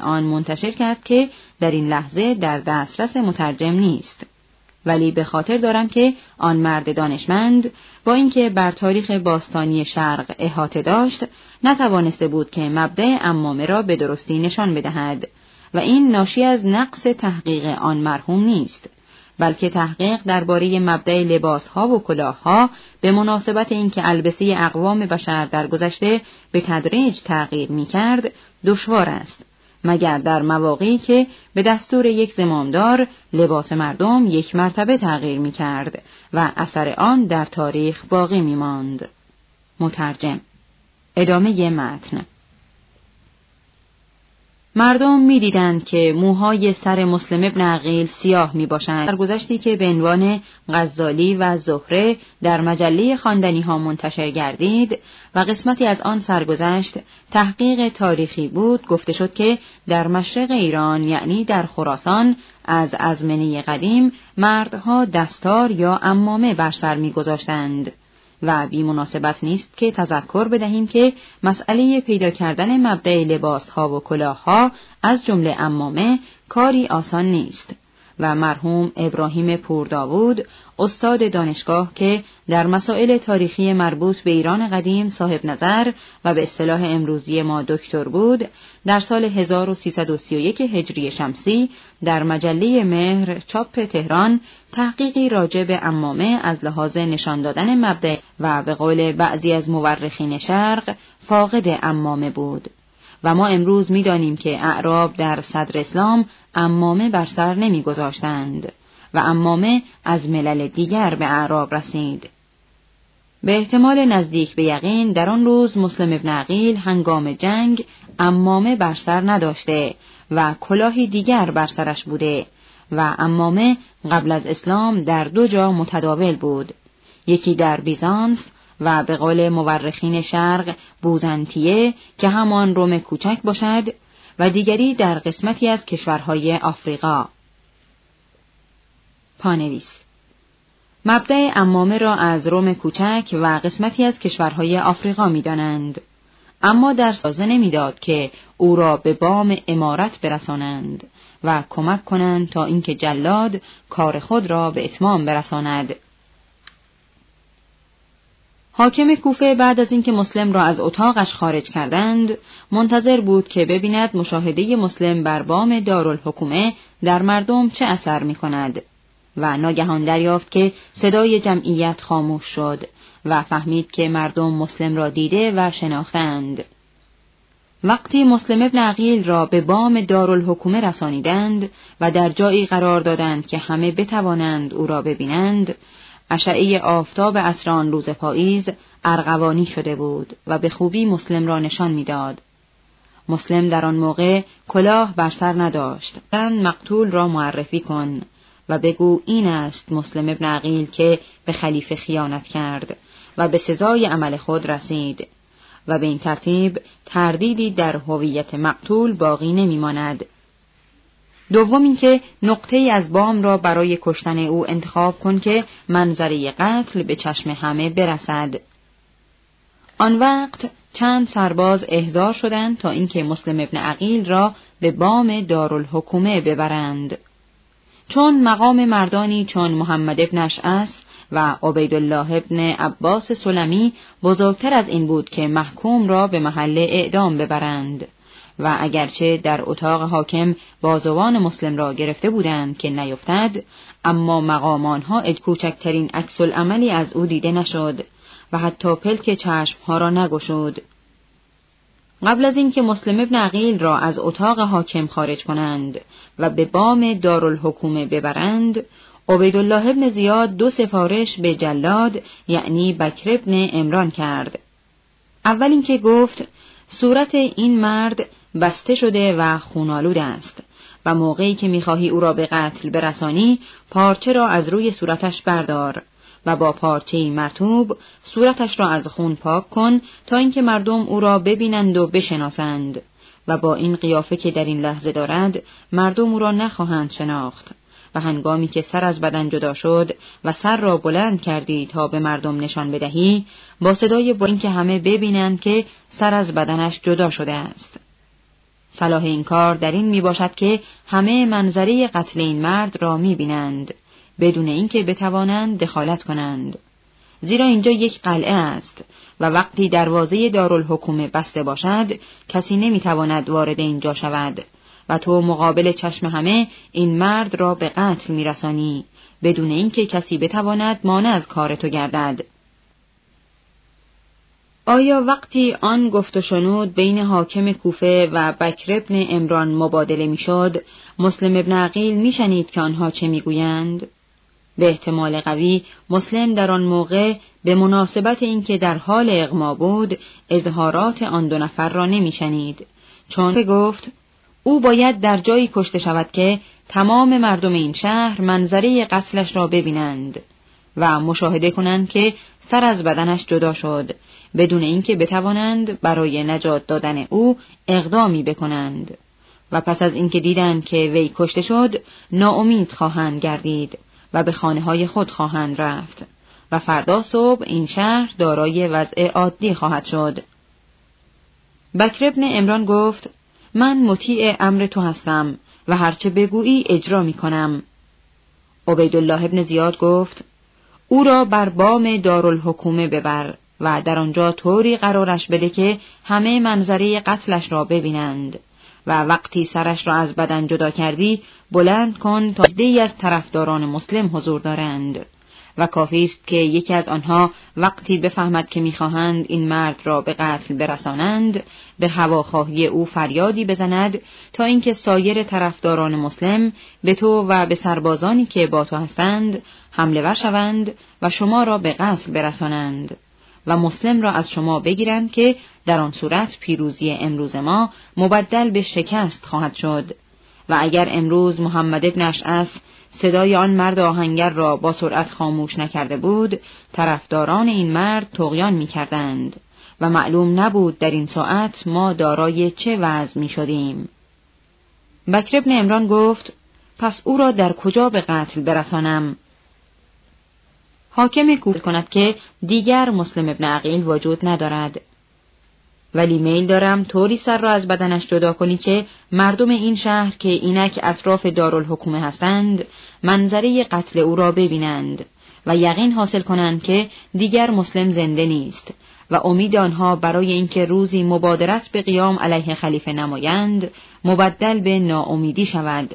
آن منتشر کرد که در این لحظه در دسترس مترجم نیست. ولی به خاطر دارم که آن مرد دانشمند با اینکه بر تاریخ باستانی شرق احاطه داشت، نتوانسته بود که مبدأ عمامه را به درستی نشان بدهد و این ناشی از نقص تحقیق آن مرحوم نیست، بلکه تحقیق درباره مبدأ لباسها و کلاهها به مناسبت اینکه البسه اقوام بشر در گذشته به تدریج تغییر می‌کرد دشوار است، مگر در مواقعی که به دستور یک زمامدار لباس مردم یک مرتبه تغییر می‌کرد و اثر آن در تاریخ باقی می‌ماند. مترجم. ادامه متن. مردم می‌دیدند که موهای سر مسلم ابن عقیل سیاه می‌باشند. سرگذشتی که به عنوان غزالی و زهره در مجله خواندنی‌ها منتشر گردید و قسمتی از آن سرگذشت تحقیق تاریخی بود، گفته شد که در مشرق ایران، یعنی در خراسان، از ازمنه قدیم مردها دستار یا عمامه بر سر می‌گذاشتند و بی مناسبت نیست که تذکر بدهیم که مسئله پیدا کردن مبدأ لباسها و کلاهها از جمله عمامه کاری آسان نیست و مرحوم ابراهیم پورداوود، استاد دانشگاه که در مسائل تاریخی مربوط به ایران قدیم صاحب نظر و به اصطلاح امروزی ما دکتر بود، در سال 1331 هجری شمسی در مجله مهر چاپ تهران تحقیقی راجع به عمامه از لحاظ نشان دادن مبدأ و به قول بعضی از مورخین شرق فاقد عمامه بود. و ما امروز می‌دانیم که اعراب در صدر اسلام عمامه بر سر نمی‌گذاشتند و عمامه از ملل دیگر به اعراب رسید. به احتمال نزدیک به یقین در آن روز مسلم ابن عقیل هنگام جنگ عمامه بر سر نداشته و کلاهی دیگر بر سرش بوده و عمامه قبل از اسلام در دو جا متداول بود، یکی در بیزانس و به قول مورخین شرق بوزنطیه که همان روم کوچک باشد و دیگری در قسمتی از کشورهای آفریقا. پانویس. مبدأ عمامه را از روم کوچک و قسمتی از کشورهای آفریقا می‌دانند، اما در سازه نمی‌داد که او را به بام امارت برسانند و کمک کنند تا اینکه جلاد کار خود را به اتمام برساند. حاکم کوفه بعد از اینکه مسلم را از اتاقش خارج کردند، منتظر بود که ببیند مشاهده مسلم بر بام دارالحکومه در مردم چه اثر می‌کند و ناگهان دریافت که صدای جمعیت خاموش شد و فهمید که مردم مسلم را دیده و شناختند. وقتی مسلم ابن عقیل را به بام دارالحکومه رسانیدند و در جایی قرار دادند که همه بتوانند او را ببینند، اشعه آفتاب عصر آن روز پاییز ارغوانی شده بود و به خوبی مسلم را نشان می‌داد. مسلم در آن موقع کلاه بر سر نداشت. مقتول را معرفی کن و بگو این است مسلم ابن عقیل که به خلیفه خیانت کرد و به سزای عمل خود رسید و به این ترتیب تردیدی در هویت مقتول باقی نمی‌ماند. دوم اینکه نقطه‌ای از بام را برای کشتن او انتخاب کن که منظره قتل به چشم همه برسد. آن وقت چند سرباز احضار شدند تا اینکه مسلم ابن عقیل را به بام دارالحکومه ببرند. چون مقام مردانی چون محمد ابن اشعث و عبیدالله ابن عباس سلمی بزرگتر از این بود که محکوم را به محل اعدام ببرند و اگرچه در اتاق حاکم بازوان مسلم را گرفته بودند که نیفتد، اما مقام آنها کوچکترین عکس العملی از او دیده نشد و حتی پلک چشمها را نگشود. قبل از اینکه مسلم ابن عقیل را از اتاق حاکم خارج کنند و به بام دارالحکومه ببرند، عبیدالله ابن زیاد دو سفارش به جلاد یعنی بکر ابن عمران کرد. اول اینکه گفت صورت این مرد بسته شده و خونالود است و موقعی که می‌خواهی او را به قتل برسانی پارچه را از روی صورتش بردار و با پارچه‌ای مرطوب صورتش را از خون پاک کن تا اینکه مردم او را ببینند و بشناسند و با این قیافه که در این لحظه دارد مردم او را نخواهند شناخت و هنگامی که سر از بدن جدا شد و سر را بلند کردی تا به مردم نشان بدهی با صدای با اینکه همه ببینند که سر از بدنش جدا شده است. صلاح این کار در این می باشد که همه منظره قتل این مرد را می بینند، بدون اینکه بتوانند دخالت کنند. زیرا اینجا یک قلعه است و وقتی دروازه دارالحکومه بسته باشد، کسی نمی تواند وارد اینجا شود و تو مقابل چشم همه این مرد را به قتل می رسانی، بدون اینکه کسی بتواند مانع از کار تو گردد. آیا وقتی آن گفت و شنود بین حاکم کوفه و بکر ابن عمران مبادله می شد، مسلم ابن عقیل می شنید که آنها چه می گویند؟ به احتمال قوی مسلم در آن موقع به مناسبت اینکه در حال اغما بود، اظهارات آن دو نفر را نمی شنید، چون گفت او باید در جایی کشته شود که تمام مردم این شهر منظره قتلش را ببینند و مشاهده کنند که سر از بدنش جدا شد، بدون اینکه بتوانند برای نجات دادن او اقدامی بکنند و پس از اینکه دیدند که وی کشته شد ناامید خواهند گردید و به خانه‌های خود خواهند رفت و فردا صبح این شهر دارای وضع عادی خواهد شد. بکر ابن عمران گفت من مطیع امر تو هستم و هرچه بگویی اجرا می کنم. عبیدالله ابن زیاد گفت او را بر بام دارالحکومه ببر و در آنجا طوری قرارش بده که همه منظره قتلش را ببینند و وقتی سرش را از بدن جدا کردی بلند کن تا عده‌ای از طرفداران مسلم حضور دارند و کافی است که یکی از آنها وقتی بفهمد که می‌خواهند این مرد را به قتل برسانند به هواخواهی او فریادی بزند تا اینکه سایر طرفداران مسلم به تو و به سربازانی که با تو هستند حمله ور شوند و شما را به قتل برسانند و مسلم را از شما بگیرند که در آن صورت پیروزی امروز ما مبدل به شکست خواهد شد. و اگر امروز محمد ابن اشعث صدای آن مرد آهنگر را با سرعت خاموش نکرده بود، طرفداران این مرد طغیان می‌کردند و معلوم نبود در این ساعت ما دارای چه وضع می‌شدیم. بکر ابن عمران گفت پس او را در کجا به قتل برسانم؟ حاکم کوفه کند که دیگر مسلم ابن عقیل وجود ندارد، ولی میل دارم طوری سر را از بدنش جدا کنی که مردم این شهر که اینک اطراف دارالحکومه هستند منظره قتل او را ببینند و یقین حاصل کنند که دیگر مسلم زنده نیست و امید آنها برای اینکه روزی مبادرت به قیام علیه خلیفه نمایند مبدل به ناامیدی شود.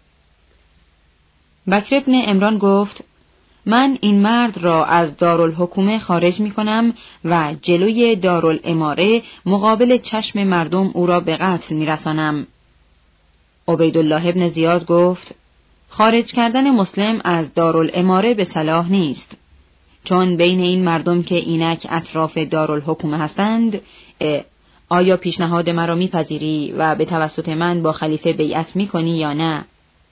بکر ابن عمران گفت من این مرد را از دارالحکومه خارج می کنم و جلوی دارالاماره مقابل چشم مردم او را به قتل می رسانم. عبیدالله ابن زیاد گفت خارج کردن مسلم از دارالاماره به صلاح نیست، چون بین این مردم که اینک اطراف دارالحکومه هستند آیا پیشنهاد مرا می پذیری و به توسط من با خلیفه بیعت می کنی یا نه؟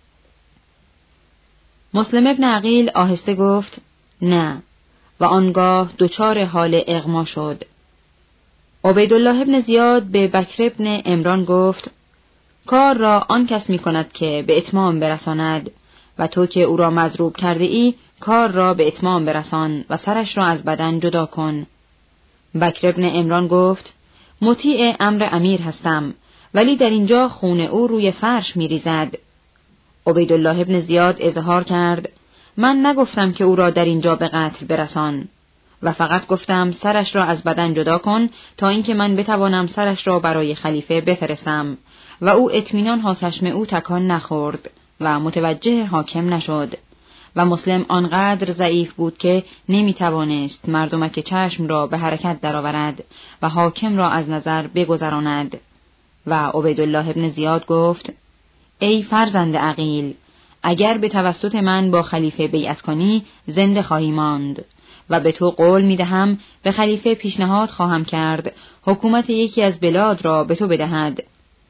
مسلم ابن عقیل آهسته گفت نه و آنگاه دچار حال اغما شد. عبیدالله ابن زیاد به بکر ابن عمران گفت کار را آن کس می کند که به اتمام برساند و تو که او را مضروب کرده ای کار را به اتمام برسان و سرش را از بدن جدا کن. بکر ابن عمران گفت مطیع امر امیر هستم، ولی در اینجا خون او روی فرش می ریزد. عبیدالله ابن زیاد اظهار کرد من نگفتم که او را در اینجا به قتل برسان و فقط گفتم سرش را از بدن جدا کن تا اینکه من بتوانم سرش را برای خلیفه بفرستم و او اطمینان ها چشم او تکان نخورد و متوجه حاکم نشد و مسلم آنقدر ضعیف بود که نمیتوانست مردمک چشم را به حرکت درآورد و حاکم را از نظر بگذراند. و عبیدالله ابن زیاد گفت ای فرزند عقیل، اگر به توسط من با خلیفه بیعت کنی زنده خواهی ماند و به تو قول میدهم به خلیفه پیشنهاد خواهم کرد حکومت یکی از بلاد را به تو بدهد.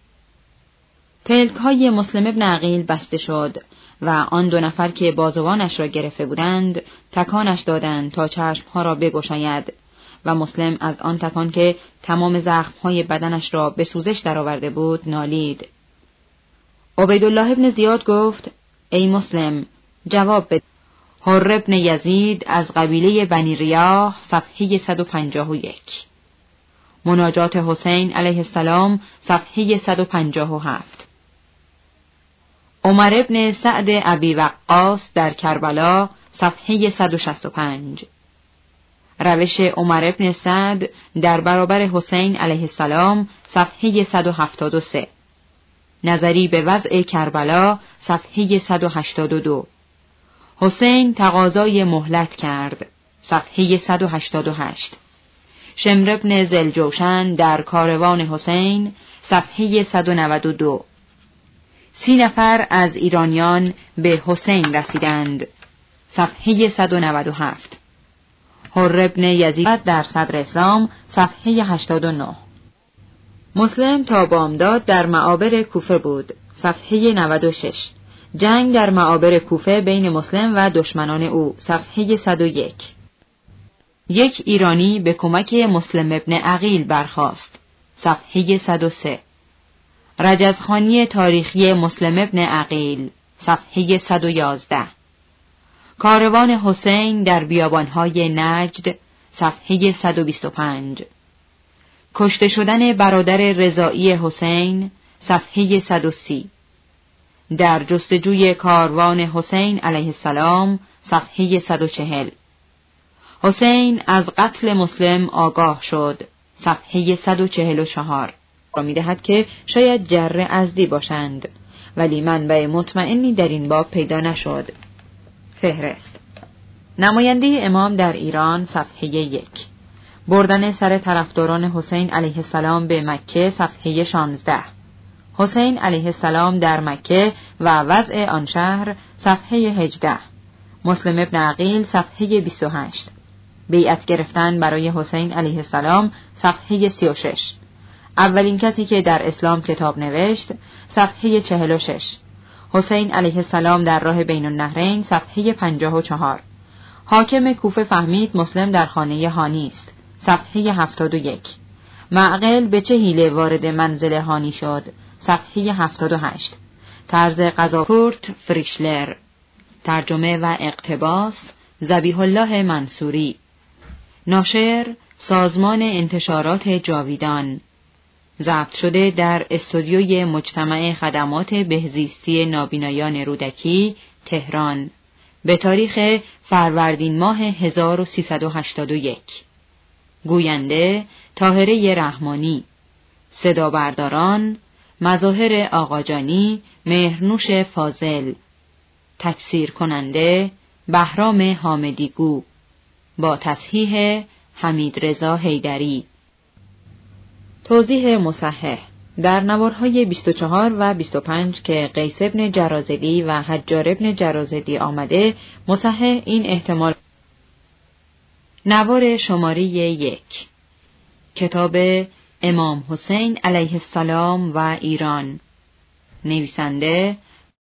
پلک‌های مسلم ابن عقیل بسته شد و آن دو نفر که بازوانش را گرفته بودند تکانش دادند تا چشمها را بگشاید و مسلم از آن تکان که تمام زخمهای بدنش را به سوزش درآورده بود نالید. عبیدالله ابن زیاد گفت ای مسلم جواب بده. حر ابن یزید از قبیله بنی ریاح صفحه 151. مناجات حسین علیه السلام صفحه 157. عمر ابن سعد ابی وقاص در کربلا صفحه 165. روش عمر ابن سعد در برابر حسین علیه السلام صفحه 173. نظری به وضع کربلا صفحه 182. حسین تقاضای مهلت کرد صفحه 188. شمر ابن ذوالجوشن در کاروان حسین صفحه 192. 30 نفر از ایرانیان به حسین رسیدند صفحه 197. حر ابن یزید در صدر اسلام صفحه 89. مسلم تا بامداد در معابر کوفه بود صفحه 96. جنگ در معابر کوفه بین مسلم و دشمنان او صفحه 101. یک ایرانی به کمک مسلم ابن عقیل برخاست صفحه 103. رجزخانی تاریخی مسلم ابن عقیل صفحه 111. کاروان حسین در بیابانهای نجد صفحه 125. کشته شدن برادر رضایی حسین صفحه 130. در جستجوی کاروان حسین علیه السلام صفحه 140. حسین از قتل مسلم آگاه شد صفحه 144. را می‌دهد که شاید جره ازدی باشند ولی منبع مطمئنی در این باب پیدا نشد. فهرست. نماینده امام در ایران صفحه 1. بردن سر طرفداران حسین علیه السلام به مکه صفحه 16. حسین علیه السلام در مکه و وضع آن شهر صفحه 18. مسلم ابن عقیل صفحه 28. بیعت گرفتن برای حسین علیه السلام صفحه 36. اولین کسی که در اسلام کتاب نوشت صفحه 46. حسین علیه السلام در راه بین النهرین صفحه 54. حاکم کوفه فهمید مسلم در خانه هانی است صفحه 71. معقل به چه حیله وارد منزل هانی شد صفحه 78. طرز غذا کورت فریشلر. ترجمه و اقتباس ذبیح الله منصوری. ناشر سازمان انتشارات جاویدان. ضبط شده در استودیوی مجتمع خدمات بهزیستی نابینایان رودکی تهران به تاریخ فروردین ماه 1381. گوینده طاهره رحمانی. صدا برداران مظاهر آقاجانی، مهرنوش فاضل. تفسیر کننده بهرام حامدیگو با تصحیح حمیدرضا حیدری. توضیح مصحح در نوارهای 24 و 25 که قیس ابن جرازدی و حجار ابن جرازدی آمده مصحح این احتمال. نوار شماره 1. کتاب امام حسین علیه السلام و ایران. نویسنده